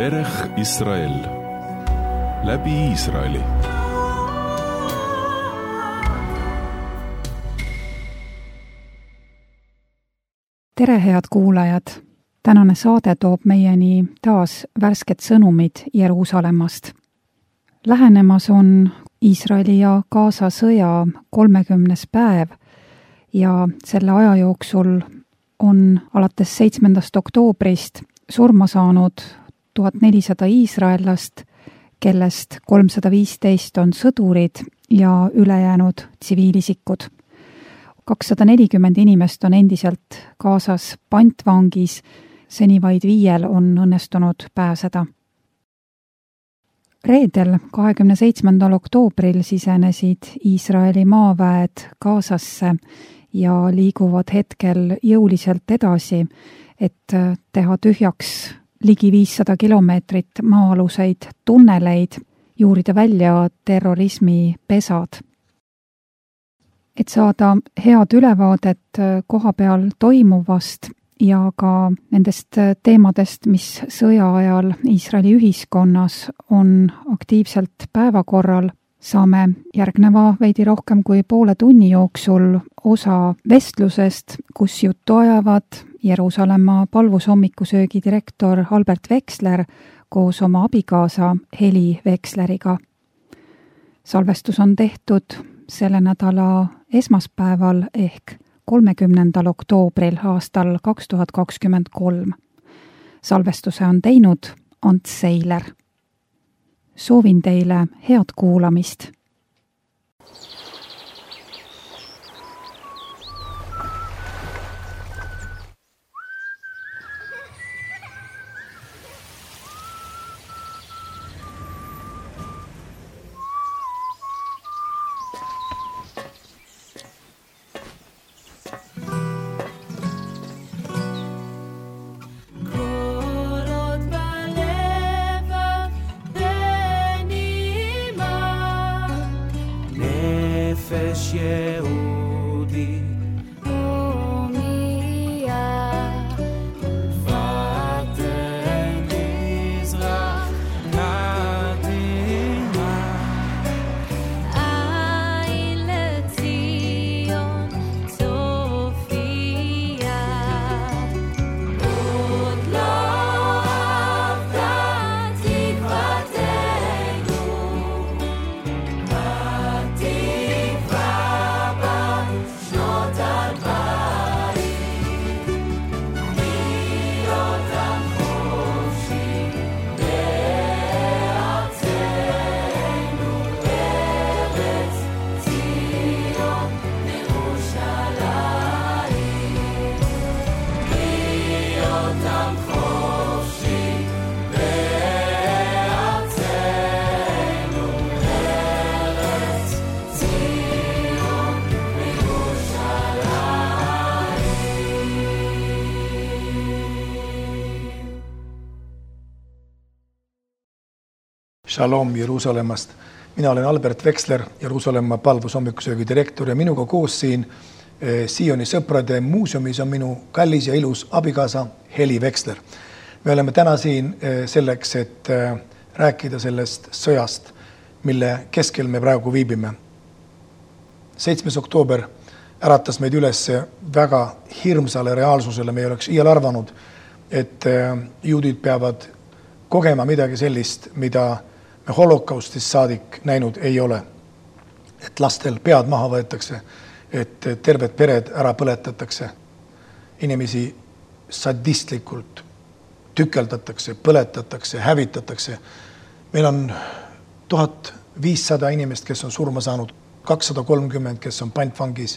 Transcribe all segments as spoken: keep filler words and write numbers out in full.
Derech Israel läbi Iisraeli. Tere, head kuulajad! Tänane saade toob meieni taas värsked sõnumid Jeruusalemmast. Lähenemas on Iisraeli ja Gaza sõja kolmekümnes päev ja selle aja jooksul on alates seitsmendast oktoobrist surma saanud tuhat nelisada iisraellast, kellest kolmsada viisteist on sõdurid ja ülejäänud tsiviilisikud. kakssada nelikümmend inimest on endiselt Gazas pantvangis, seni vaid viiel on õnnestunud pääseda. Reedel, kahekümne seitsmendal oktoobril sisenesid Iisraeli maaväed Gazasse ja liiguvad hetkel jõuliselt edasi, et teha tühjaks ligi viissada kilomeetrit maa-aluseid tunneleid, juurida välja terrorismi pesad. Et saada head ülevaadet koha peal toimuvast ja ka nendest teemadest, mis sõja ajal Iisraeli ühiskonnas on aktiivselt päevakorral, saame järgneva veidi rohkem kui poole tunni jooksul osa vestlusest, kus juttu ajavad Jeruusalemma palvushommikusöögi direktor Albert Veksler koos oma abikaasa Heli Veksleriga. Salvestus on tehtud selle nädala esmaspäeval ehk kolmekümnendal oktoobril aastal kaks tuhat kakskümmend kolm. Salvestuse on teinud Ants Seiler. Soovin teile head kuulamist. Shalom Jeruusalemmast. Mina olen Albert Veksler, Jeruusalemma palvushommikusöögi direktor ja minuga koos siin Sioni sõprade muuseumis on minu kallis ja ilus abikaasa Heli Veksler. Me oleme täna siin selleks, et rääkida sellest sõjast, mille keskel me praegu viibime. seitsmes oktoober äratas meid üles väga hirmsale reaalsusele. Me ei oleks iial arvanud, et juudid peavad kogema midagi sellist, mida me holokaustist saadik näinud ei ole. Et lastel pead maha võetakse, et terved pered ära põletatakse. Inimesi sadistlikult tükeldatakse, põletatakse, hävitatakse. Meil on tuhat viissada inimest, kes on surma saanud, kakssada kolmkümmend, kes on pantvangis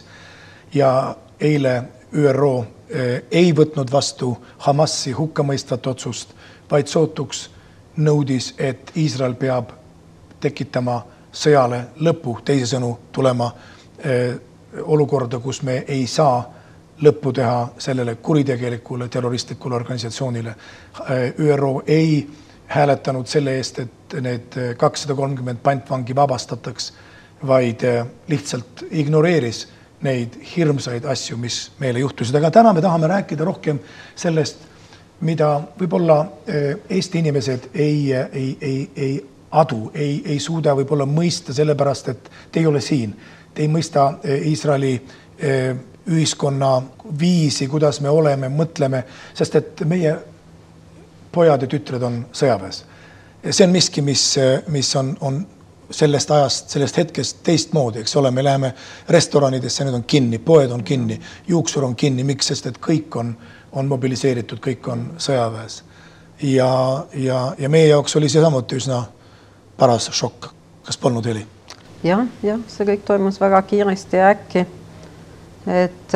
ja eile Ü R O ei võtnud vastu Hamasi hukkamõistvat otsust, vaid sootuks nõudis, et Iisrael peab tekitama sõjale lõpu, teisisõnu tulema eh, olukorda, kus me ei saa lõppu teha sellele kuritegelikule terroristlikule organisatsioonile. Ü R O ei hääletanud selle eest, et need kakssada kolmkümmend pantvangi vabastataks, vaid lihtsalt ignoreeris neid hirmsaid asju, mis meile juhtusid. Aga täna me tahame rääkida rohkem sellest, mida võib-olla Eesti inimesed ei, ei, ei, ei adu, ei, ei suuda võib-olla mõista sellepärast, et te ei ole siin. Te ei mõista Iisraeli ühiskonna viisi, kuidas me oleme, mõtleme, sest et meie pojad ja tütred on sõjaväes. See on miski, mis, mis on, on sellest ajast, sellest hetkest teistmoodi, eks ole, me läheme restoranidesse, need on kinni, poed on kinni, juuksur on kinni, miks, sest et kõik on, on mobiliseeritud, kõik on sõjaväes. Ja, ja, ja meie jaoks oli see samuti üsna paras šokk. Kas polnud heli? Jah, jah, see kõik toimus väga kiiresti ja äkki, et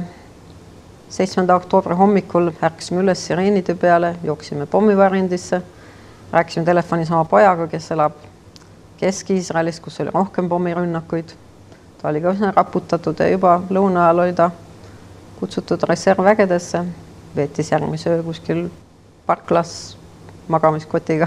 seitsmenda oktoobri hommikul ärkasime üles sireenide peale, jooksime pommivarjendisse, rääkisime telefonis oma pojaga, kes elab Kesk-Iisraelis, kus oli rohkem pommirünnakuid. Ta oli ka üsna raputatud ja juba lõuna ajal oli ta kutsutud reservvägedesse, veetis järgmise öö kuskil parklas magamiskotiga.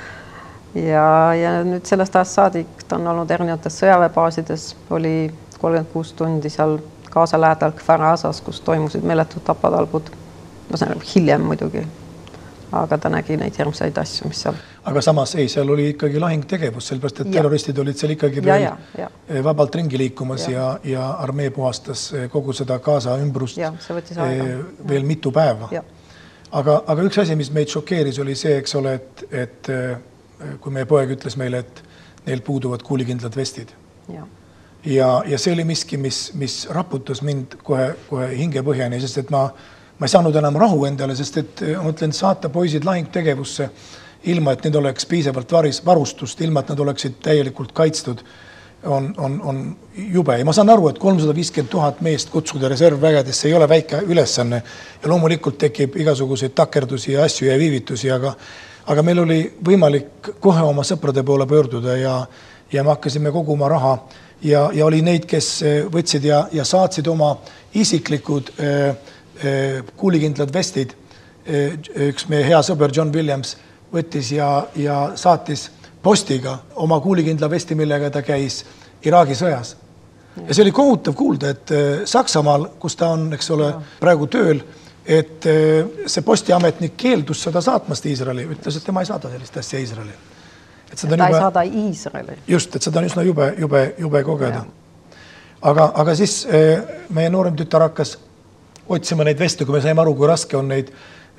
Ja, ja nüüd sellest ajast saadik ta on olnud erinevates sõjaväebaasides, oli kolmkümmend kuus tundi seal Gaza lähedal Kfar Azas, kus toimusid meeletud tapatalbud. No see on hiljem muidugi, aga ta nägi neid hirmsaid asju, mis seal. Aga samas ei, seal oli ikkagi lahingtegevus, sellepärast, et ja. terroristid olid seal ikkagi veel ja, ja, ja. vabalt ringi liikumas ja. Ja, ja armee puhastas kogu seda Gaza ümbrust ja, veel mitu päeva. Aga, aga üks asi, mis meid šokeeris, oli see, eks ole, et, et kui meie poeg ütles meile, et neil puuduvad kuulikindlad vestid. Ja. Ja, ja see oli miski, mis, mis raputas mind kohe, kohe hingepõhjani, sest et ma, ma ei saanud enam rahu endale, sest et mõtlen saata poisid lahingtegevusse ilma, et need oleks piisavalt varis, varustust, ilma, et nad oleksid täielikult kaitstud, on, on, on jube. Ja ma saan aru, et kolmsada viiskümmend tuhat meest kutsuda reservvägedesse ei ole väike ülesanne ja loomulikult tekib igasuguseid takerdusi ja asju ja viivitusi, aga, aga meil oli võimalik kohe oma sõprade poole pöörduda ja, ja me hakkasime koguma raha ja, ja oli neid, kes võtsid ja, ja saatsid oma isiklikud äh, äh, kuulikindlad vestid. Äh, üks meie hea sõber John Williams võttis ja, ja saatis postiga oma kuulikindla vesti, millega ta käis Iraagi sõjas. Ja see oli kohutav kuulda, et Saksamaal, kus ta on, eks ole, praegu tööl, et see postiametnik keeldus seda saatmast Iisraeli, ütles, et tema ei saada sellist asja Iisraeli. Et ta juba, ei saada Iisraeli. Just, et seda on üsna jube, jube, jube kogeda. Aga, aga siis meie noorem tütar hakkas otsima neid veste, kui me saime aru, kui raske on neid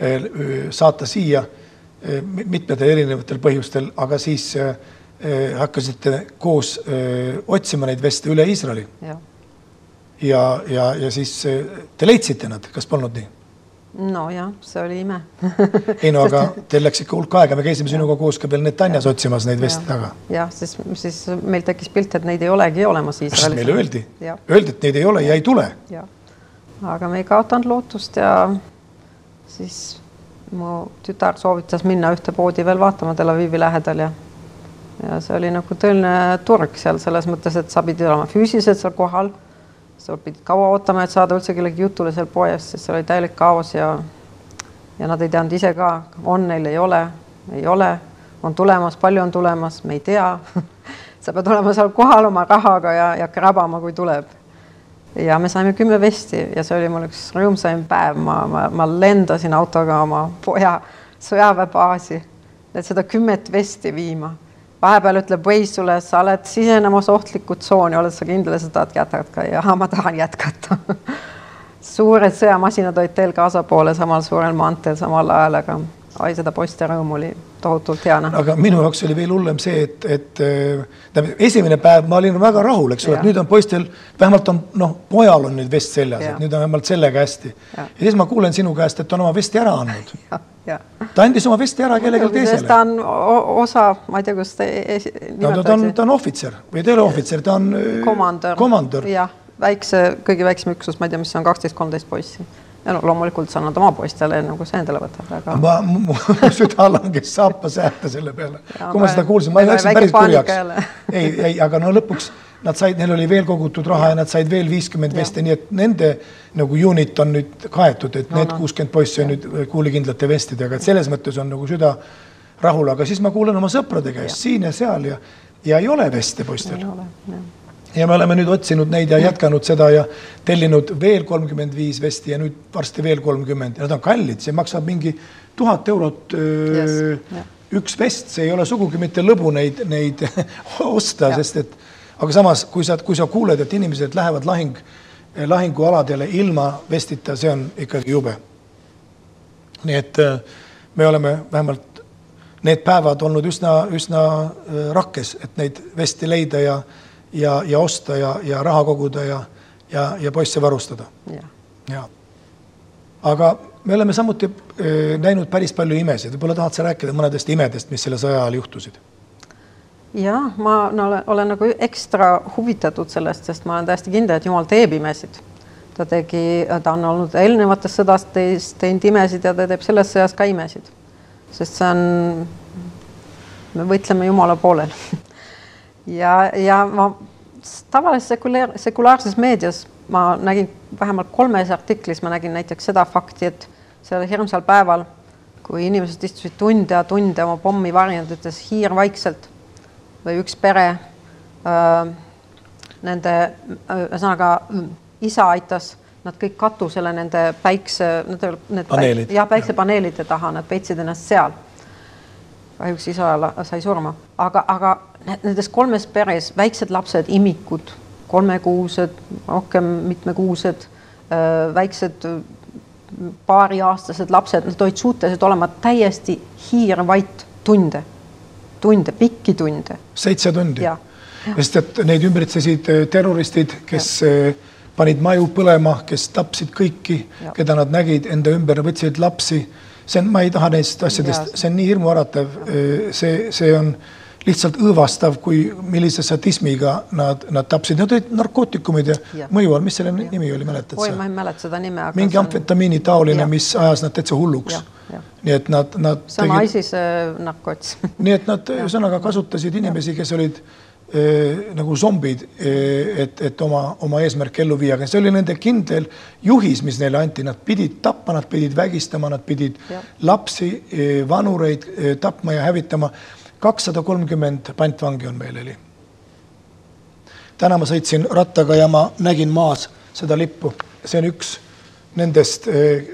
saata siia mitmedel erinevatel põhjustel, aga siis hakkasite koos otsima neid veste üle Iisraeli. Ja. Ja, ja, ja siis te leidsite nad, kas polnud nii? No jah, see oli ime. Ei no, aga teil läks ikka hulk aega, me käisime sinuga koos ka veel Netanjas otsimas neid veste taga. Jah, siis, siis meil tekkis pilt, et neid ei olegi olemas Iisraelis. Meile öeldi, öeldi, et neid ei ole ja ei tule. Ja. Aga me ei kaotanud lootust ja siis mu tütar soovitas minna ühte poodi veel vaatama Tel Avivi lähedal ja, ja see oli nagu tõeline turg seal selles mõttes, et sa pidid olema füüsiliselt seal kohal. Sa pidid kaua ootama, et saada üldse kellegi jutule seal poes, sest see oli täielik kaos ja, ja nad ei teanud ise ka, on neil, ei ole, ei ole, on tulemas, palju on tulemas, me ei tea. Sa pead olema seal kohal oma rahaga ja, ja krabama, kui tuleb. Ja me saime kümme vesti ja see oli mul üks rõõmsaim päev. Ma, ma, ma lendasin autoga oma poja sõjaväebaasi, et seda kümmet vesti viima. Vahepeal ütleb Waze sulle, sa oled sisenemas ohtlikku tsooni, oled sa kindel, sa tahad jätkata ja ma tahan jätkata. Suured sõjamasinad olid teel Gaza poole samal suurel maanteel samal ajal, aga ai, seda poiste rõõm oli tohutult hea näha. Aga minu jaoks oli veel hullem see, et, et tähendab, esimene päev ma olin väga rahul, eks ole, et nüüd on poistel, vähemalt on, noh, pojal on nüüd vest seljas, et nüüd on vähemalt sellega hästi. Ja. ja siis ma kuulen sinu käest, et on oma vesti ära andnud. Ja. Ja. Ta andis oma vesti ära kellegi teisele. Ta on osa, ma ei tea, kus ta no, ta, on, ta on ohvitser või ta ei ole ohvitser, ta on komandör. komandör. Ja, väikse, kõige väiksem üksus, ma ei tea, mis on kaksteist kolmteist poissi. Ja no, loomulikult sa annad oma poistele, nagu see endale võtab. Aga... Ma, mu süda langes saapa sääta selle peale. Ja, kui ma seda kuulsin, ma läksin päris kurjaks. Ei, ei, aga no lõpuks nad said, neil oli veel kogutud raha ja, ja nad said veel viiskümmend veste, nii et nende nagu unit on nüüd kaetud, et no, need no. kuuskümmend poissi on nüüd kuulikindlate vestidega, et selles mõttes on nagu süda rahul, aga siis ma kuulen oma sõprade käest siin ja seal ja, ja ei ole veste poistel. Ei ole, jah. ja me oleme nüüd otsinud neid ja jätkanud seda ja tellinud veel kolmkümmend viis vesti ja nüüd varsti veel kolmkümmend. Nad on kallid, see maksab mingi tuhat eurot yes. yeah. üks vest, see ei ole sugugi mitte lõbu neid, neid osta, yeah. sest et aga samas, kui sa, kui sa kuuled, et inimesed lähevad lahing, lahingualadele ilma vestita, see on ikkagi jube. Nii et me oleme vähemalt need päevad olnud üsna, üsna rakkes, et neid vesti leida ja, ja, ja osta ja, ja raha koguda ja, ja, ja poisse varustada. Ja. Ja. Aga me oleme samuti näinud päris palju imesid. Võib-olla tahad sa rääkida mõnedest imedest, mis selle sõja ajal juhtusid? Ja, ma no, olen, olen nagu ekstra huvitatud sellest, sest ma olen täiesti kindel, et Jumal teeb imesid. Ta, tegi, ta on olnud eelnevates sõdast teinud imesid ja ta teeb selles sõjas ka imesid. Sest see on, me võitleme Jumala poolel. ja, ja ma tavalises sekulaarses meedias ma nägin vähemalt kolmes artiklis, ma nägin näiteks seda fakti, et seal hirmsal päeval, kui inimesed istusid tunde ja tunde oma pommi varjendades hiir vaikselt või üks pere äh, nende ühesõnaga isa aitas nad kõik katusele nende päikse need, need paneelid. Ja päiksepaneelide taha, nad peitsid ennast seal. Kahjuks isa sai surma. Aga, aga nendes kolmes peres väiksed lapsed, imikud, kolmekuused, rohkem mitmekuused, väiksed paariaastased lapsed, nad olid suutelised olema täiesti hiirvait tunde, tunde, pikki tunde. Seitse tundi. Ja. Sest et neid ümbritsesid terroristid, kes ja. panid maju põlema, kes tapsid kõiki, ja. keda nad nägid enda ümber, võtsid lapsi. See on, ma ei taha neist asjadest, see on nii hirmuäratav, see, see on lihtsalt õõvastav, kui millise sadismiga nad, nad tapsid. Nad olid narkootikumid ja, ja. mõju all, mis selle ja. nimi oli, mäletad Oi, sa? ma ei mäleta seda nime. Aga mingi amfetamiini taoline, ja. mis ajas nad täitsa hulluks. Ja. Ja. Nii et nad, nad see on tegid... ISIS narkots. Nii et nad sõnaga kasutasid inimesi, kes olid eh, nagu zombid, eh, et, et oma, oma eesmärk ellu viia. See oli nende kindel juhis, mis neile anti. Nad pidid tapma, nad pidid vägistama, nad pidid ja. lapsi, eh, vanureid eh, tapma ja hävitama. kakssada kolmkümmend pantvangi on meil oli. Täna ma sõitsin rattaga ja ma nägin maas seda lippu. See on üks nendest,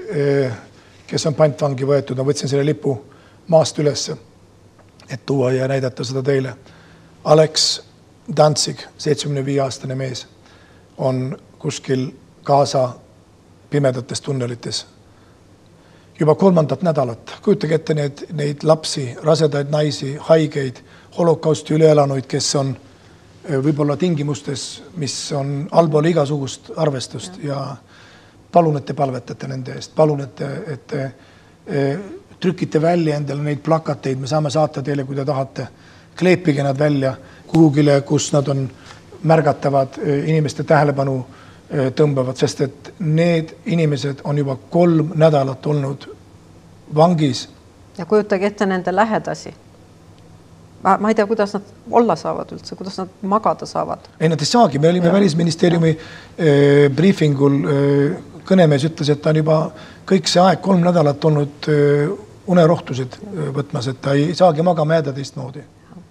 kes on pantvangi võetud. Ma võtsin selle lipu maast ülesse, et tuua ja näidata seda teile. Alex Danzig, seitsmekümne viie aastane mees, on kuskil Gaza pimedates tunnelites. Juba kolmandat nädalat. Kujutage ette neid, neid lapsi, rasedaid naisi, haigeid, holokausti üleelanuid, kes on võib-olla tingimustes, mis on allpool igasugust arvestust ja. ja palun, et te palvetate nende eest. Palun, et te, et te trükite välja endale neid plakateid. Me saame saata teile, kui te tahate. Kleepige nad välja kuhugile, kus nad on märgatavad, inimeste tähelepanu tõmbavad, sest et need inimesed on juba kolm nädalat olnud vangis. Ja kujutage ette nende lähedasi. Ma, ma ei tea, kuidas nad olla saavad üldse, kuidas nad magada saavad. Ei, nad ei saagi. Me olime ja. Välisministeeriumi äh, briefingul äh, kõnemees ütles, et ta on juba kõik see aeg kolm nädalat olnud äh, unerohtused äh, võtmas, et ta ei saagi magama jääda teistmoodi.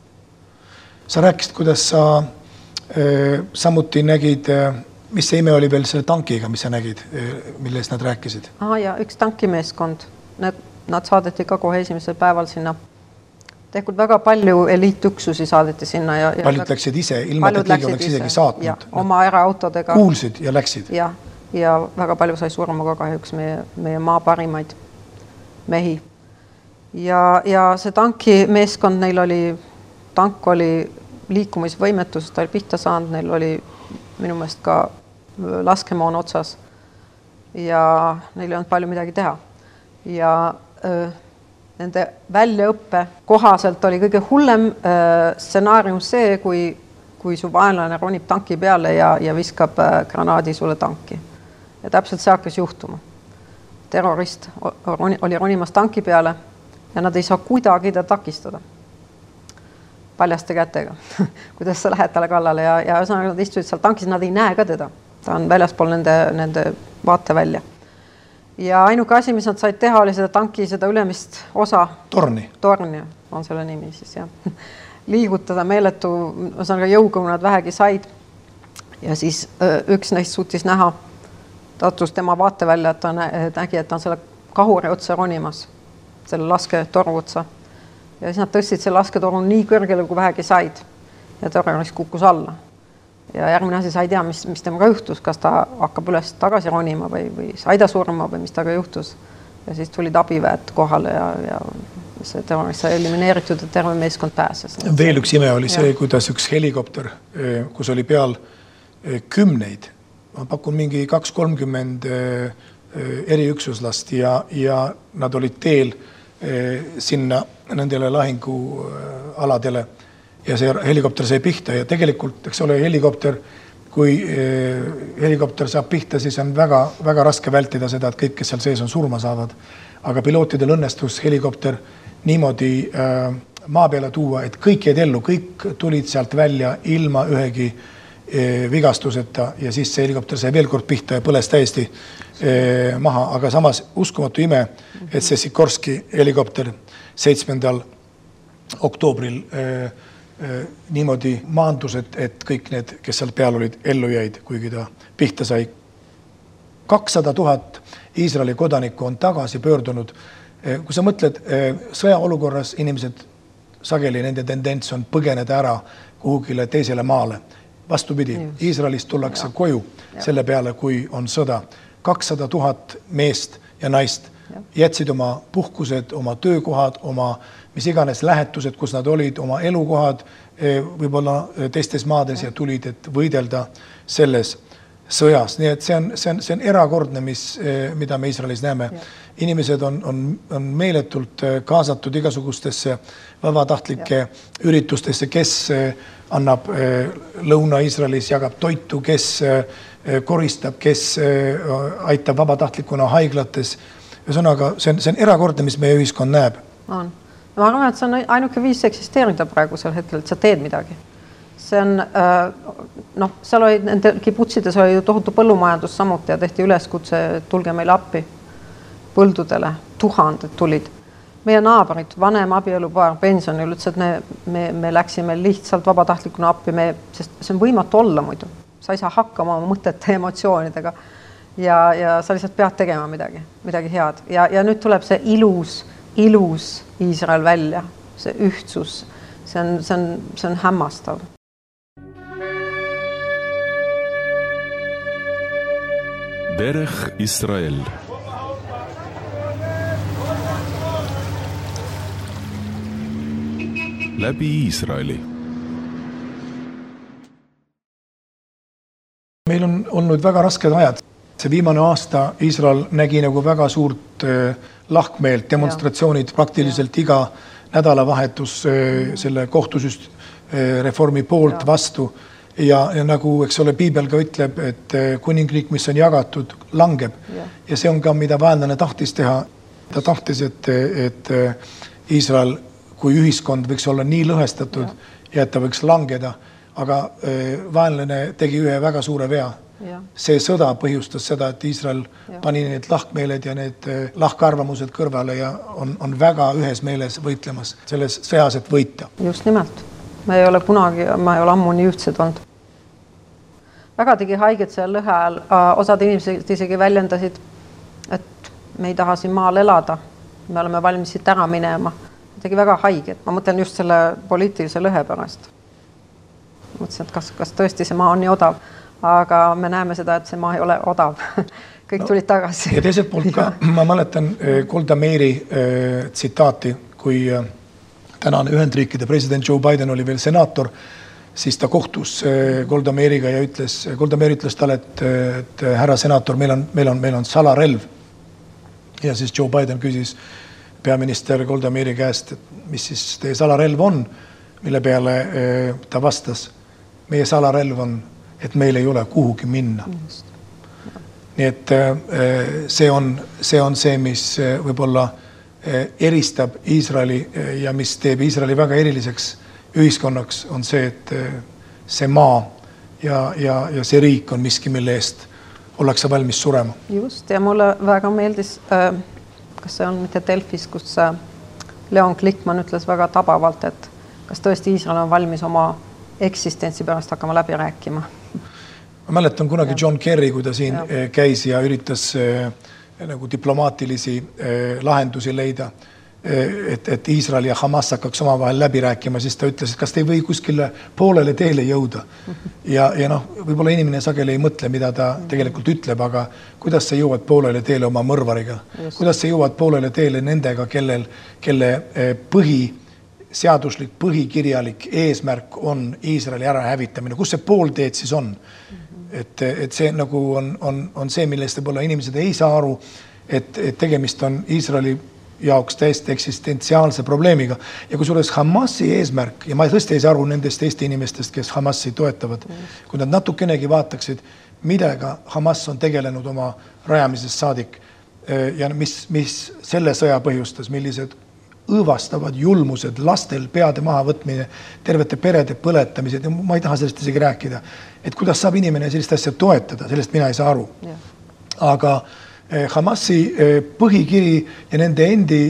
Sa rääkisid, kuidas sa äh, samuti nägid äh, mis see ime oli veel selle tankiga, mis sa nägid, milles nad rääkisid? Ah, ja üks tankimeeskond. Nad, nad saadeti ka kohe esimesel päeval sinna. Tehkud väga palju eliitüksusi saadeti sinna. Ja, ja paljud läksid ise, ilma et keegi oleks isegi saatnud. Ja, oma eraautodega. Kuulsid ja läksid. Ja, ja väga palju sai surma ka kahjuks meie, meie maa parimaid mehi. Ja, ja see tankimeeskond, neil oli, tank oli liikumisvõimetus, ta oli pihta saanud, neil oli minu meelest ka laskemoon otsas ja neil ei olnud palju midagi teha. Ja öö, nende väljaõppe kohaselt oli kõige hullem öö, stsenaarium see, kui, kui su vaenlane ronib tanki peale ja, ja viskab öö, granaadi sulle tanki. Ja täpselt see hakkas juhtuma. Terrorist oli ronimas tanki peale ja nad ei saa kuidagi ta takistada. Paljaste kätega, kuidas sa lähed talle kallale ja, ja ühesõnaga nad istusid seal tankis, nad ei näe ka teda. Ta on väljaspool nende, nende vaate välja. Ja ainuke asi, mis nad said teha, oli seda tanki, seda ülemist osa. Torni. Torni on selle nimi siis, jah. Liigutada meeletu, ühesõnaga jõuga, kui nad vähegi said. ja siis üks neist suutis näha, tattus tema vaatevälja, et ta nägi, et ta on selle kahuri otsa ronimas, selle lasketoru otsa. Ja siis nad tõstsid selle lasketoru nii kõrgele, kui vähegi said. Ja terrorist kukkus alla. Ja järgmine asi sa ei tea, mis, mis temaga juhtus, kas ta hakkab üles tagasi ronima või, või sai ta surma või mis taga juhtus. Ja siis tulid abiväed kohale ja, ja see terrorist sai elimineeritud ja terve meeskond pääses. Veel üks ime oli see, kuidas üks helikopter, kus oli peal kümneid, ma pakun mingi kaks kolmkümmend eriüksuslast ja, ja nad olid teel sinna nendele lahingualadele ja see helikopter sai pihta ja tegelikult, eks ole, helikopter, kui helikopter saab pihta, siis on väga, väga raske vältida seda, et kõik, kes seal sees on, surma saavad. Aga pilootidel õnnestus helikopter niimoodi maa peale tuua, et kõik jäid ellu, kõik tulid sealt välja ilma ühegi vigastuseta ja siis see helikopter sai veel kord pihta ja põles täiesti maha, aga samas uskumatu ime, et see Sikorski helikopter seitsmendal oktoobril niimoodi maandus, et, et kõik need, kes seal peal olid, ellu jäid, kuigi ta pihta sai. kakssada tuhat Iisraeli kodanikku on tagasi pöördunud. Kui sa mõtled, sõjaolukorras inimesed sageli, nende tendents on põgeneda ära kuhugile teisele maale. Vastupidi, Iisraelist tullakse ja. koju ja. selle peale, kui on sõda. kakssada tuhat meest ja naist ja. jätsid oma puhkused, oma töökohad, oma mis iganes lähetused, kus nad olid, oma elukohad, võib-olla teistes maades ja tulid, et võidelda selles sõjas. Nii et see on, see on, see on erakordne, mis, mida me Iisraelis näeme. Ja. Inimesed on, on, on meeletult kaasatud igasugustesse vabatahtlike üritustesse, kes annab Lõuna-Iisraelis, jagab toitu, kes koristab, kes aitab vabatahtlikuna haiglates. Ühesõnaga, see on, see on erakordne, mis meie ühiskond näeb. On. Ma arvan, et see on ainuke viis eksisteerida praegusel hetkel, et sa teed midagi. See on, noh, seal oli, nende kibutsides oli ju tohutu põllumajandus samuti ja tehti üleskutse, et tulge meile appi põldudele, tuhanded tulid. Meie naaberid, vanem abielupaar, pensionil, ütles, et me, me, me läksime lihtsalt vabatahtlikuna appi, me, sest see on võimatu olla muidu. Sa ei saa hakkama oma mõtete emotsioonidega ja, ja sa lihtsalt pead tegema midagi, midagi head. Ja, ja nüüd tuleb see ilus, ilus Iisrael välja, see ühtsus, see on, see on, see on hämmastav. Derech Israel. Läbi Iisraeli. Meil on olnud väga rasked ajad. See viimane aasta Iisrael nägi nagu väga suurt lahkmeelt, demonstratsioonid, praktiliselt ja. iga nädalavahetus selle kohtusüst reformi poolt ja. vastu. Ja, ja nagu, eks ole, Piibel ka ütleb, et kuningriik, mis on jagatud, langeb. Ja, ja see on ka, mida vaenlane tahtis teha. Ta tahtis, et, et Iisrael kui ühiskond võiks olla nii lõhestatud ja, ja et ta võiks langeda. Aga vaenlane tegi ühe väga suure vea. Ja. See sõda põhjustas seda, et Iisrael ja. pani need lahkmeeled ja need lahkarvamused kõrvale ja on, on väga ühes meeles võitlemas selles sõjas, et võita. Just nimelt. Me ei ole kunagi, ma ei ole ammu nii ühtsed olnud. Väga tegi haiget seal lõhe ajal. Osad inimesed isegi väljendasid, et me ei taha siin maal elada. Me oleme valmis siit ära minema. Tegi väga haiget. Ma mõtlen just selle poliitilise lõhe pärast. Mõtlesin, et kas, kas tõesti see maa on nii odav. Aga me näeme seda, et see maa ei ole odav. Kõik tulid tagasi. Ja teiselt poolt ka, ma mäletan Golda Meiri tsitaati, kui tänane Ühendriikide president Joe Biden oli veel senaator, siis ta kohtus Golda Meiriga ja ütles, Golda Meir ütles talle, et, et härra senaator, meil on, meil on, meil on salarelv. Ja siis Joe Biden küsis peaminister Golda Meiri käest, et mis siis teie salarelv on, mille peale ta vastas. Meie salarelv on, et meil ei ole kuhugi minna. Just. Nii et see on, see on see, mis võib-olla eristab Iisraeli ja mis teeb Iisraeli väga eriliseks ühiskonnaks, on see, et see maa ja, ja, ja see riik on miski, mille eest ollakse valmis surema. Just, ja mulle väga meeldis, kas see on mitte Delfis, kus Leon Klikman ütles väga tabavalt, et kas tõesti Iisrael on valmis oma eksistentsi pärast hakkama läbi rääkima. Ma mäletan kunagi John Kerry, kui ta siin ja. käis ja üritas nagu diplomaatilisi lahendusi leida, et, et Iisrael ja Hamas hakkaks oma vahel läbi rääkima, siis ta ütles, et kas te ei või kuskile poolele teele jõuda. Ja, ja noh, võib-olla inimene sageli ei mõtle, mida ta tegelikult ütleb, aga kuidas sa jõuad poolele teele oma mõrvariga? Kuidas sa jõuad poolele teele nendega, kellel, kelle põhi seaduslik, põhikirjalik eesmärk on Iisraeli ära hävitamine? Kus see poolteed siis on? Et, et see nagu on, on, on see, millest võib-olla inimesed ei saa aru, et, et tegemist on Iisraeli jaoks täiesti eksistentsiaalse probleemiga. Ja kui suures Hamasi eesmärk, ja ma tõesti ei saa aru nendest Eesti inimestest, kes Hamasi toetavad, kui nad natukenegi vaataksid, midagi Hamas on tegelenud oma rajamisest saadik ja mis, mis selle sõja põhjustas, millised õõvastavad julmused, lastel peade maha võtmine, tervete perede põletamised, ma ei taha sellest isegi rääkida, et kuidas saab inimene sellist asja toetada, sellest mina ei saa aru. Ja. Aga Hamasi põhikiri ja nende endi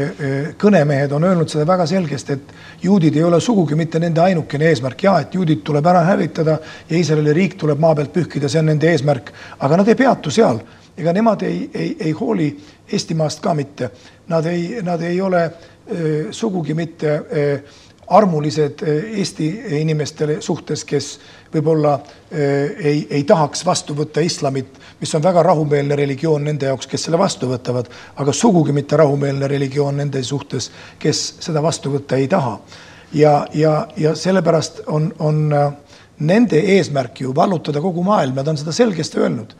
kõnemehed on öelnud seda väga selgest, et juudid ei ole sugugi mitte nende ainukene eesmärk. Ja, et juudid tuleb ära hävitada ja Iisraeli riik tuleb maa pealt pühkida, see on nende eesmärk. Aga nad ei peatu seal. Ega nemad ei, ei, ei hooli Eestimaast ka mitte. Nad ei, nad ei ole äh, sugugi mitte äh, armulised äh, Eesti inimestele suhtes, kes võib-olla äh, ei, ei tahaks vastu võtta islamit, mis on väga rahumeelne religioon nende jaoks, kes selle vastu võtavad, aga sugugi mitte rahumeelne religioon nende suhtes, kes seda vastu võtta ei taha. Ja, ja, ja sellepärast on, on äh, nende eesmärk ju vallutada kogu maailm, nad on seda selgesti öelnud.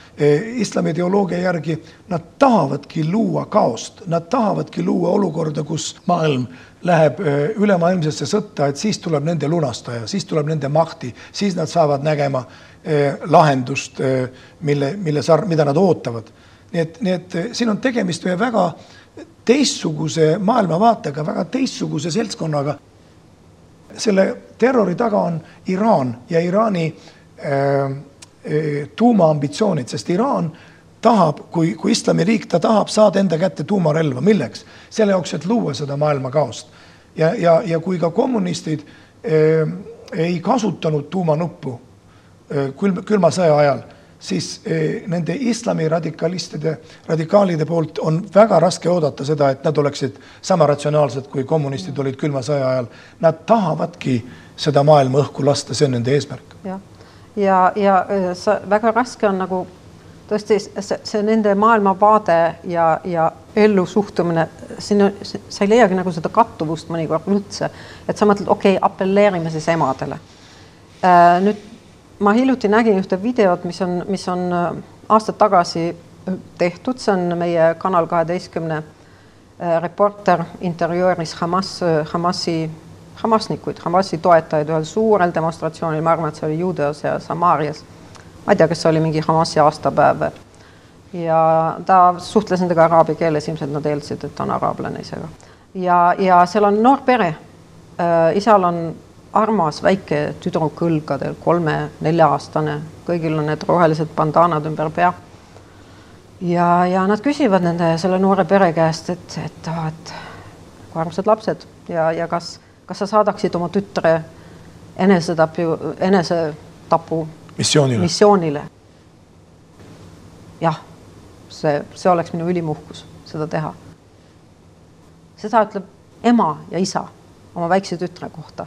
Islami ideoloogia järgi nad tahavadki luua kaost, nad tahavadki luua olukorda, kus maailm läheb ülemaailmsesse sõtta, et siis tuleb nende lunastaja, siis tuleb nende mahti, siis nad saavad nägema lahendust, mille, mille, mida nad ootavad. Nii et, nii et siin on tegemist ühe väga teistsuguse maailmavaatega, väga teistsuguse seltskonnaga. Selle terrori taga on Iraan ja Iraani äh, tuumaambitsioonid, sest Iraan tahab, kui, kui islamiriik, ta tahab saada enda kätte tuumarelva. Milleks? Selle jaoks, et luua seda maailma kaost. Ja, ja, ja kui ka kommunistid eh, ei kasutanud tuumanuppu eh, külma, külma sõja ajal, siis eh, nende islami radikalistide, radikaalide poolt on väga raske oodata seda, et nad oleksid sama ratsionaalsed, kui kommunistid olid külma sõja ajal. Nad tahavadki seda maailma õhku lasta, see on nende eesmärk. Ja. Ja, ja see väga raske on nagu tõesti see, see nende maailmavaade ja, ja ellu suhtumine, siin sa ei leiagi nagu seda kattuvust mõnikord üldse, et sa mõtled, okei, okay, appelleerime siis emadele. Nüüd ma hiljuti nägin ühte videot, mis on, mis on aastad tagasi tehtud, see on meie kanal kaheteistkümne reporter intervjueeris Hamas, Hamasi Hamasnikuid, Hamasi toetajaid ühel suurel demonstratsioonil, ma arvan, et see oli Juudeas ja Samaarias. Ma ei tea, kas see oli mingi Hamasi aastapäev. Ja ta suhtles nendega araabi keeles, ilmselt nad eeldasid, et ta on araablane isega. Ja, ja seal on noor pere. Isal on armas väike tüdruk kõlgadel, kolme, nelja aastane. Kõigil on need rohelised bandaanad ümber pea. Ja, ja nad küsivad nende selle noore pere käest, et, et, et kui armsad lapsed ja, ja kas Kas sa saadaksid oma tütre enesetapu, enesetapu missioonile? missioonile? Jah, see, see oleks minu ülimuhkus seda teha. Seda ütleb ema ja isa oma väikse tütre kohta.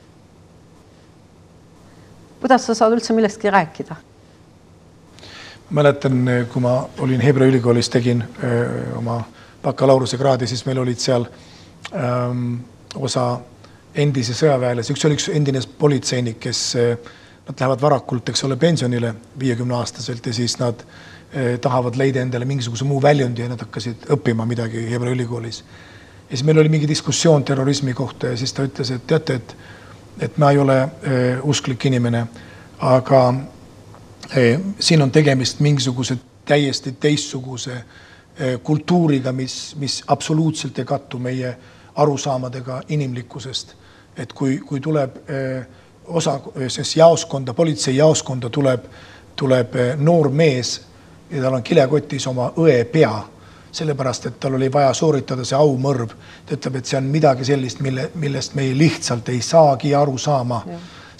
Kuidas sa saad üldse millestki rääkida? Ma mäletan, kui ma olin Hebra ülikoolis, tegin öö, oma bakalaureuse kraadi, siis meil olid seal öö, osa endise sõjaväeles. Üks oli üks endine politseinik, kes nad lähevad varakult, eks ole, pensionile viiekümne aastaselt ja siis nad eh, tahavad leida endale mingisuguse muu väljundi ja nad hakkasid õppima midagi Hebra ülikoolis. Ja siis meil oli mingi diskussioon terrorismi kohta ja siis ta ütles, et teate, et, et ma ei ole eh, usklik inimene, aga eh, siin on tegemist mingisuguse täiesti teistsuguse eh, kultuuriga, mis, mis absoluutselt ei kattu meie arusaamadega inimlikkusest. Et kui, kui tuleb eh, osa jaoskonda, politsei jaoskonda tuleb, tuleb eh, noor mees ja tal on kilekotis oma õe pea, sellepärast, et tal oli vaja sooritada see aumõrv. Ta ütleb, et see on midagi sellist, mille, millest me lihtsalt ei saagi aru saama. Ja.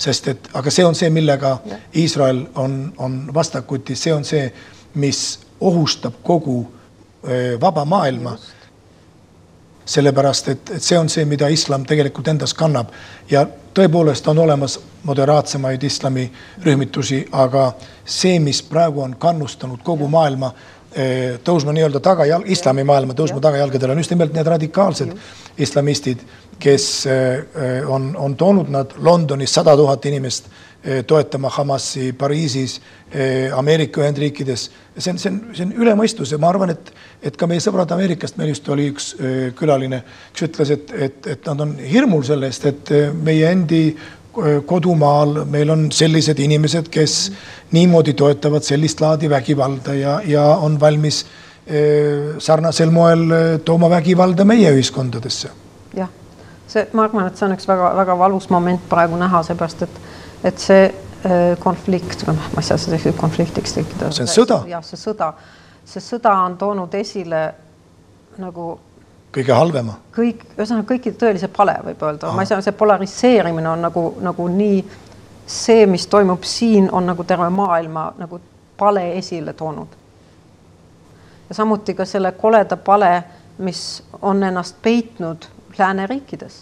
sest et, aga see on see, millega Iisrael on, on vastakuti, see on see, mis ohustab kogu vaba maailma. Sellepärast, et, et see on see, mida islam tegelikult endas kannab ja tõepoolest on olemas moderaatsemaid islami rühmitusi, aga see, mis praegu on kannustanud kogu maailma tõusma nii-öelda tagajalg, islami maailma tõusma tagajalgadele, on just nimelt need radikaalsed islamistid, kes on, on toonud nad Londonis sada tuhat inimest toetama Hamasi Pariisis, Ameerika Ühendriikides. See on, see on, see on ülemõistus ja ma arvan, et, et ka meie sõbrad Ameerikast, meil just oli üks külaline, kes ütles, et, et, et nad on hirmul sellest, et meie endi kodumaal meil on sellised inimesed, kes niimoodi toetavad sellist laadi vägivalda ja, ja on valmis sarnasel moel tooma vägivalda meie ühiskondadesse. Jah, see, ma arvan, et see on üks väga, väga valus moment praegu näha, seepärast, et, et see konflikt, ma ei saa seda konfliktiks tekkida. See on sõda. Ja, see sõda. See sõda on toonud esile nagu kõige halvema. Kõik, ühesõnaga kõikide tõelise pale võib öelda. Aha. Ma ei saa, see polariseerimine on nagu, nagu nii, see, mis toimub siin, on nagu terve maailma nagu pale esile toonud. Ja samuti ka selle koleda pale, mis on ennast peitnud lääneriikides.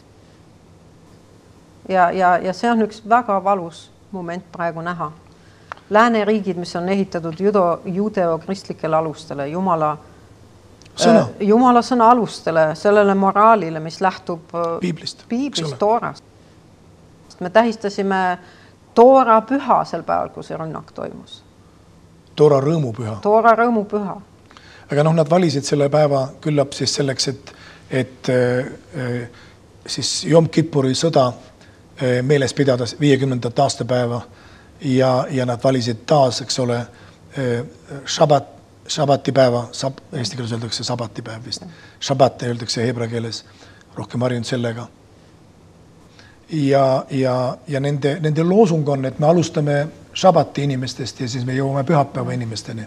Ja, ja, ja see on üks väga valus moment praegu näha. Lääneriigid, mis on ehitatud judo, judeo-kristlikele alustele, Jumala Sõna. Jumala sõna alustele, sellele moraalile, mis lähtub Piiblist, Piiblist Toorast. Me tähistasime Toora püha sel päeval, kui see rünnak toimus. Toora rõõmupüha. Toora rõõmupüha. Aga noh, nad valisid selle päeva küllap siis selleks, et, et äh, siis Jom Kippuri sõda äh, meeles pidada viiekümnendat aastapäeva ja, ja nad valisid taas, eks ole, äh, šabat Šabatipäeva, sab, eesti keeles öeldakse sabatipäev vist. Šabat öeldakse heebra keeles, rohkem harjunud sellega. Ja, ja, ja nende, nende loosung on, et me alustame šabati inimestest ja siis me jõuame pühapäeva inimesteni.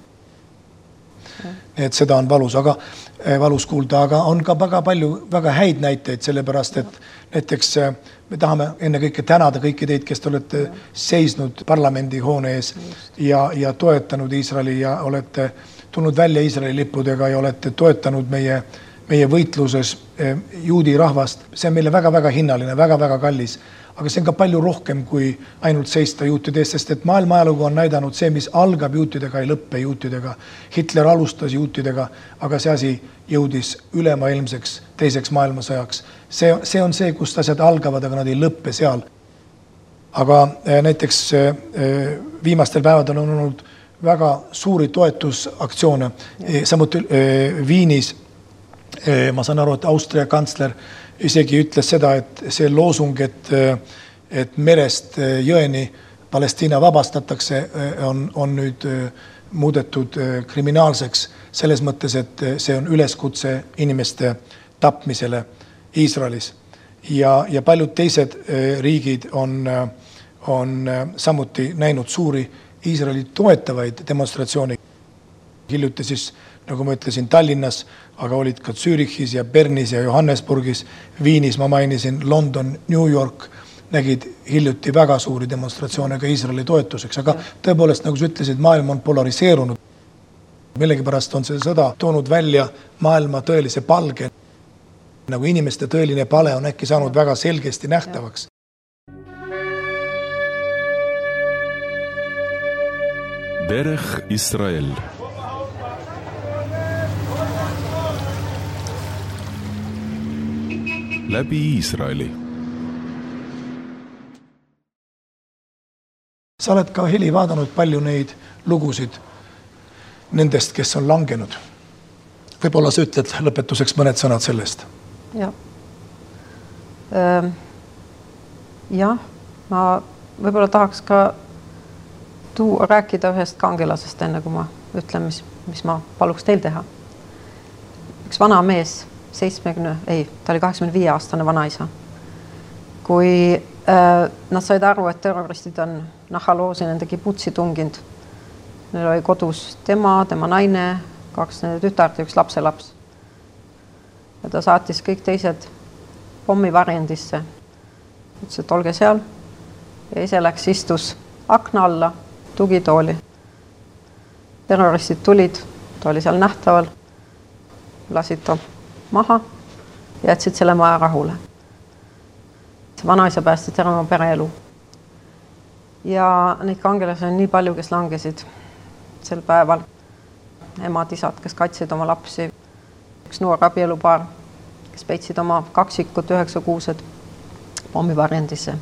Et seda on valus, aga, valus kuulda, aga on ka väga palju väga häid näiteid, sellepärast, et näiteks me tahame enne kõike tänada kõiki teid, kes te olete seisnud parlamendi hoone ees ja, ja toetanud Iisraeli ja olete tulnud välja Iisraeli lippudega ja olete toetanud meie, meie võitluses juudi rahvast. See on meile väga-väga hinnaline, väga-väga kallis. Aga see on ka palju rohkem kui ainult seista juutide eest, sest et maailma ajalugu on näidanud see, mis algab juutidega, ei lõppe juutidega. Hitler alustas juutidega, aga see asi jõudis ülemaailmseks teiseks maailmasõjaks. See, see on see, kust asjad algavad, aga nad ei lõppe seal. Aga näiteks viimastel päevadel on olnud väga suuri toetusaktsioone. Samuti Viinis, ma saan aru, et Austria kantsler isegi ütles seda, et see loosung, et, et merest jõeni Palestiina vabastatakse, on, on nüüd muudetud kriminaalseks selles mõttes, et see on üleskutse inimeste tapmisele Iisraelis. Ja, ja paljud teised riigid on, on samuti näinud suuri Iisraeli toetavaid demonstratsiooni. Hiljuti siis, nagu ma ütlesin, Tallinnas, aga olid ka Zürichis ja Bernis ja Johannesburgis, Viinis ma mainisin, London, New York nägid hiljuti väga suuri demonstratsioone ka Iisraeli toetuseks. Aga tõepoolest, nagu sa ütlesid, maailm on polariseerunud. Millegipärast on see sõda toonud välja maailma tõelise palge. Nagu inimeste tõeline pale on äkki saanud väga selgesti nähtavaks. דרך ישראל. läbi Iisraeli. Sa oled ka, Heli, vaadanud palju neid lugusid nendest, kes on langenud. Võib-olla sa ütled lõpetuseks mõned sõnad sellest. Ja. Ähm, jah, ma võib-olla tahaks ka tuu rääkida ühest kangelasest enne, kui ma ütlen, mis, mis ma paluks teil teha. Üks vana mees, seitsmekümne, ei, ta oli kaheksakümne viie aastane vanaisa. Kui äh, nad said aru, et terroristid on Nahaloosi nende kibutsi tunginud, neil oli kodus tema, tema naine, kaks nende tütart ja üks lapselaps. Ja ta saatis kõik teised pommivarjendisse. Ütles, et olge seal ja ise läks istus akna alla tugitooli. Terroristid tulid, ta oli seal nähtaval, lasid ta maha ja jätsid selle maja rahule. See vanaisa päästis ära oma pereelu. Ja neid kangelasi on nii palju, kes langesid sel päeval. Emad, isad, kes kaitsid oma lapsi, üks noor abielupaar, kes peitsid oma kaksikut üheksa kuused pommivarjendisse.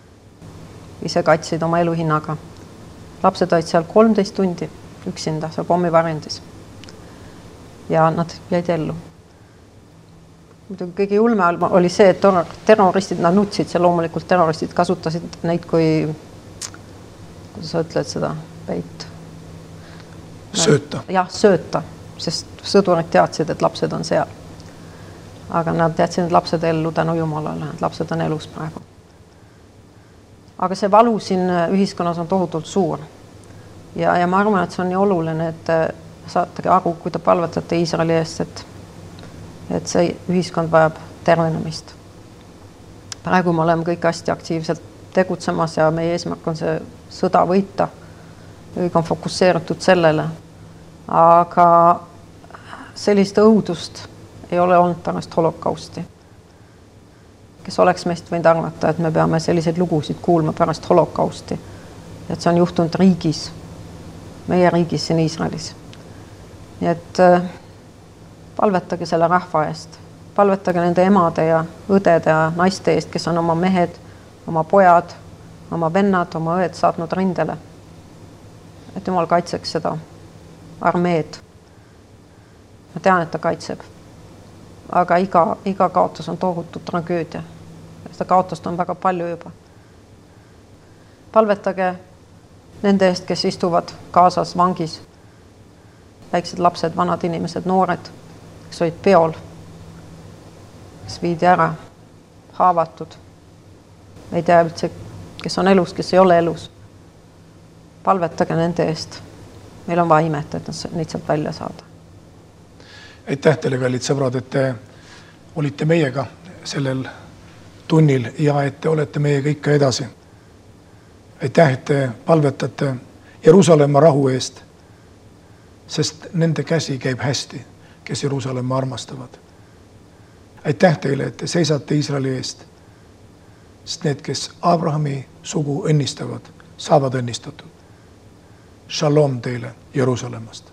Ise kaitsid oma elu hinnaga. Lapsed olid seal kolmteist tundi üksinda seal pommivarjendis. Ja nad jäid ellu. Muidugi kõige julme oli see, et terroristid, nad nutsid, see loomulikult terroristid kasutasid neid kui, kuidas sa ütled seda, peit? Sööta. Jah, sööta, sest sõdurid teadsid, et lapsed on seal. Aga nad jätsid need lapsed ellu tänu Jumalale, et lapsed on elus praegu. Aga see valu siin ühiskonnas on tohutult suur. Ja, ja ma arvan, et see on nii oluline, et saatage aru, kui te palvetate Iisraeli eest, et, et see ühiskond vajab tervenemist. Praegu me oleme kõik hästi aktiivselt tegutsemas ja meie eesmärk on see sõda võita. Kõik on fokusseeritud sellele. Aga sellist õudust ei ole olnud pärast holokausti. Kes oleks meist võinud arvata, et me peame selliseid lugusid kuulma pärast holokausti. Et see on juhtunud riigis, meie riigis siin Iisraelis. Nii et palvetage selle rahva eest. Palvetage nende emade ja õdede ja naiste eest, kes on oma mehed, oma pojad, oma vennad, oma õed saatnud rindele. Et Jumal kaitseks seda armeed. Ma tean, et ta kaitseb. Aga iga, iga kaotus on tohutu tragöödia. Seda kaotust on väga palju juba. Palvetage nende eest, kes istuvad Gaasas vangis. Väiksed lapsed, vanad inimesed, noored, kes olid peol, kes viidi ära, haavatud. Ei tea üldse, kes on elus, kes ei ole elus. Palvetage nende eest. Meil on vaja imet, et neid sealt välja saada. Aitäh teile, kallid sõbrad, et te olite meiega sellel tunnil ja et te olete meiega ikka edasi. Aitäh, et te palvetate Jeruusalemma rahu eest, sest nende käsi käib hästi, kes Jeruusalemma armastavad. Aitäh teile, et te seisate Iisraeli eest, sest need, kes Abrahami sugu õnnistavad, saavad õnnistatud. Shalom teile Jeruusalemmast.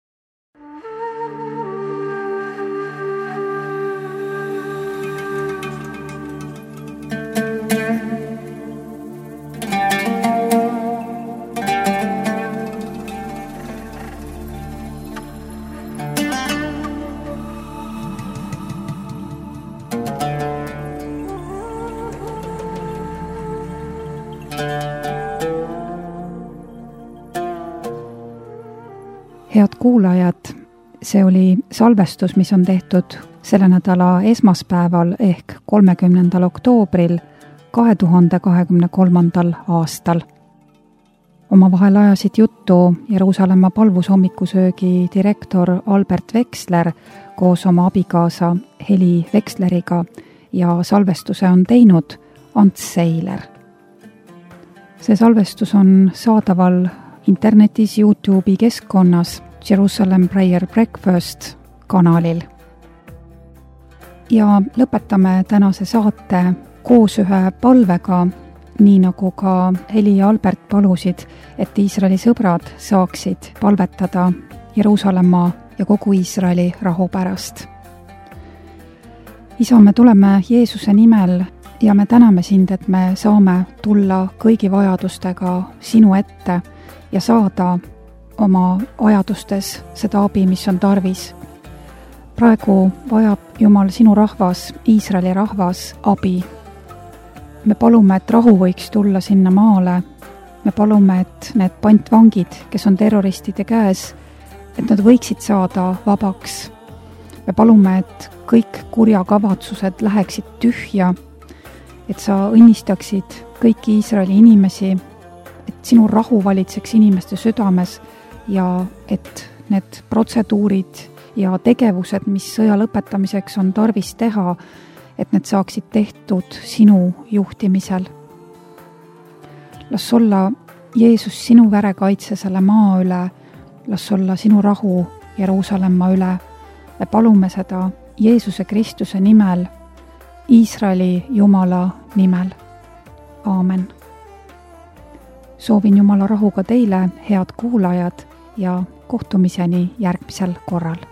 Head kuulajad, see oli salvestus, mis on tehtud selle nädala esmaspäeval ehk kolmekümnendal oktoobril kahe tuhande kahekümne kolmandal aastal. Omavahel ajasid juttu Jeruusalemma palvushommikusöögi direktor Albert Veksler koos oma abikaasa Heli Veksleriga ja salvestuse on teinud Ants Seiler. See salvestus on saadaval internetis YouTube'i keskkonnas Jerusalem Prayer Breakfast kanalil. Ja lõpetame tänase saate koos ühe palvega, nii nagu ka Heli ja Albert palusid, et Iisraeli sõbrad saaksid palvetada Jeruusalemma ja kogu Iisraeli rahu pärast. Isa, me tuleme Jeesuse nimel ja me täname sind, et me saame tulla kõigi vajadustega sinu ette ja saada oma vajadustes seda abi, mis on tarvis. Praegu vajab Jumal sinu rahvas, Iisraeli rahvas, abi. Me palume, et rahu võiks tulla sinna maale. Me palume, et need pantvangid, kes on terroristide käes, et nad võiksid saada vabaks. Me palume, et kõik kurjakavatsused läheksid tühja, et sa õnnistaksid kõiki Iisraeli inimesi, et sinu rahu valitseks inimeste südames ja et need protseduurid ja tegevused, mis sõja lõpetamiseks on tarvis teha, et need saaksid tehtud sinu juhtimisel. las olla Jeesus sinu verekaitse selle maa üle, las olla sinu rahu Jeruusalemma üle. Me palume seda Jeesuse Kristuse nimel, Iisraeli Jumala nimel. Aamen. Soovin Jumala rahu ka teile, head kuulajad, ja kohtumiseni järgmisel korral.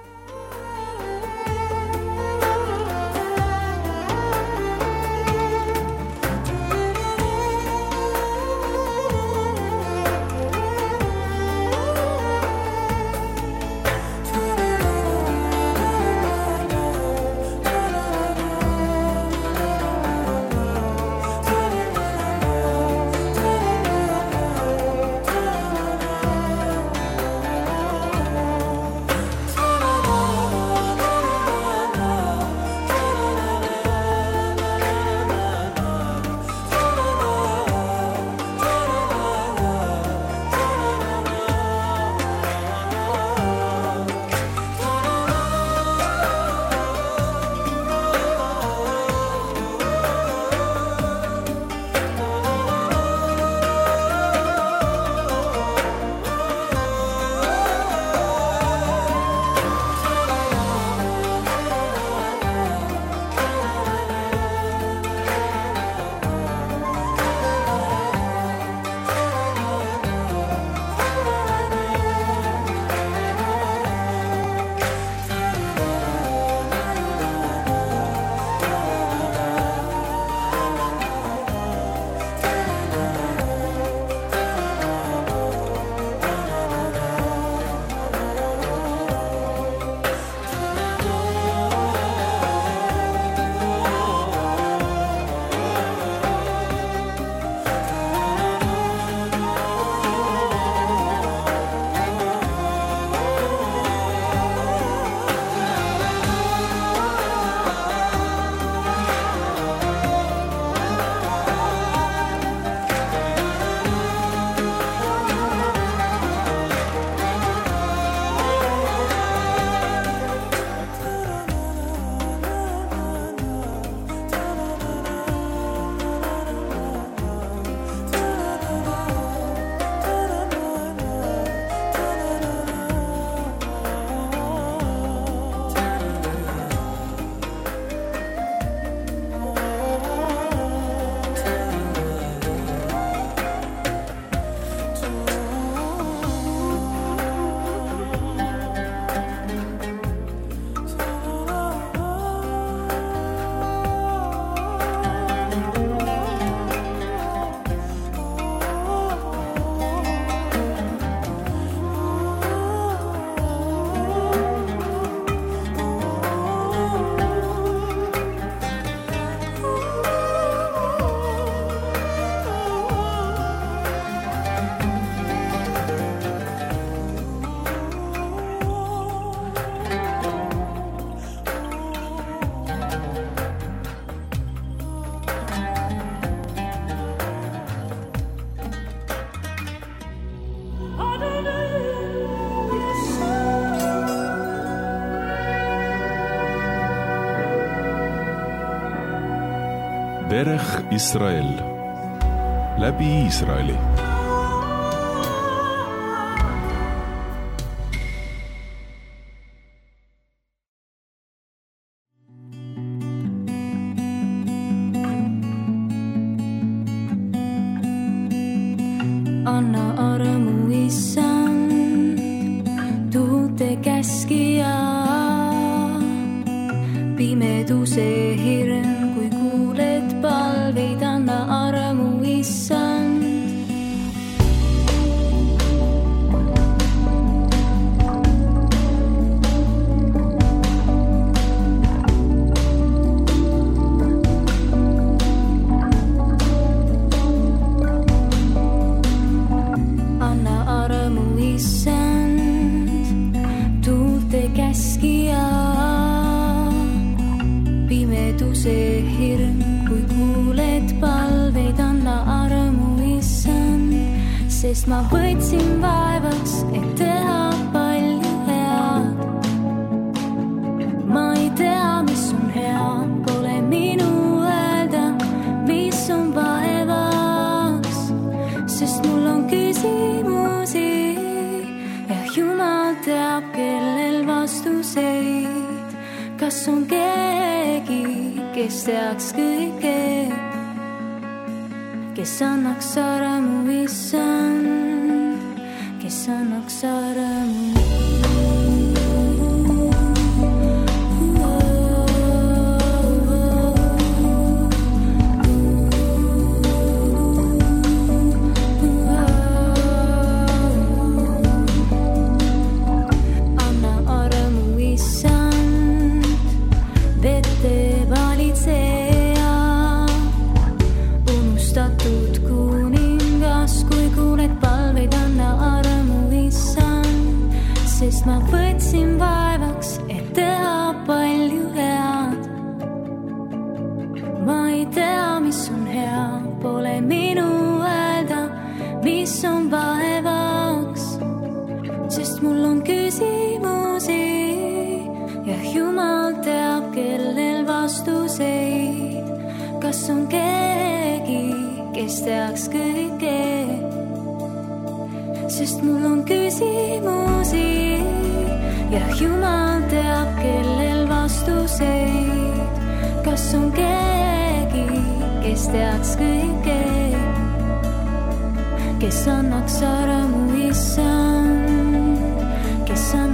דרך ישראל, läbi Iisraeli. Anna armu issand, tuute käskija, pimeduse hirm, kui kuuled palveid, anna armu issand. Käskija, pimeduse hirm, kui kuuled palveid, anna armu issand, sest ma võtsin vaevaks, et teha palju head. Ma ei tea, mis on hea, pole minu öelda, mis on vaevaks, kas on keegi, kes teaks kõike, kes annaks armu issand, kes annaks armu. Sest ma võtsin vaevaks, et teha palju head. Ma ei tea, mis on hea, pole minu öelda, mis on vaevaks. Sest mul on küsimusi ja Jumal teab, kellel vastuseid. Kas on keegi, kes teaks kõike? Sest mul on küsimusi ja Jumal teab, kellel vastuseid. Kas on keegi, kes teaks kõike, kes annaks armu issand, kes annaks